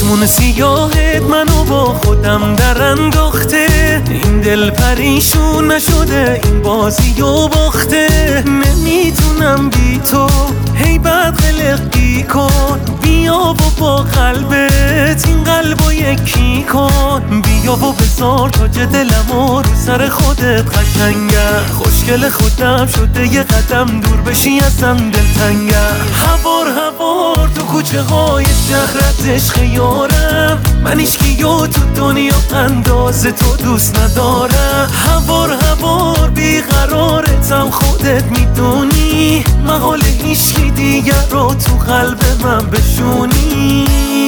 چشمون سیاهت منو با خودم در انداخته، این دل پریشون نشده این بازی و باخته. نمیتونم بی تو هی بد قلقی کن، بیا و با قلبت این قلبو یکی کن. بیا و بذار تاج دلمو رو سر خودت قشنگه، خوشگل خودم شده یه قدم دور بشی ازم دلتنگه. هوار تو کوچه های شهرت عشق یارم، من هیچکیو تو دنیا انداز تو دوست ندارم. هوار بیقرارتم خودت میدونی، محال هیچکی دیگر رو تو قلب من بشونی.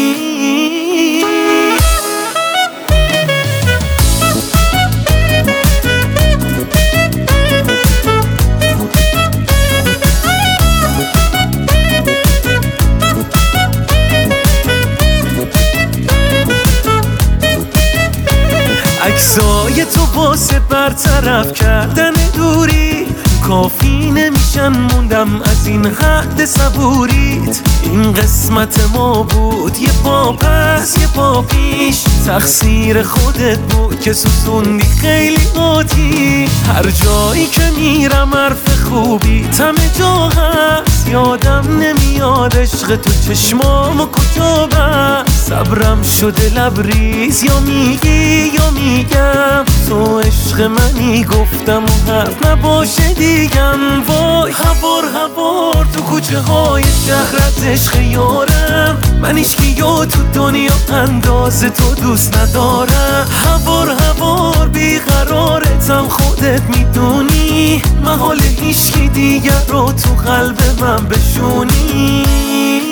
عکسای تو واسه برطرف کردن دوری کافی نمیشن، موندم از این حد صبوریت. این قسمت ما بود، یه پا پس یه پا پیش، تقصیر خودت بود که سوزوندی خیلی آتی. هر جایی که میرم حرف خوبی تم جا هست، یادم نمیاد عشق تو چشمامو کجا بست. صبرم شده لبریز، یا میگی یا میگم تو عشق منی، گفتم و حرف نباشه دیگم. وای هوار تو کوچه های شهرت عشق یارم، من هیچکیو تو دنیا انداز تو دوست ندارم. هوار بیقرارتم خودت میدونی، محال هیچکی دیگر رو تو قلب من بشونی.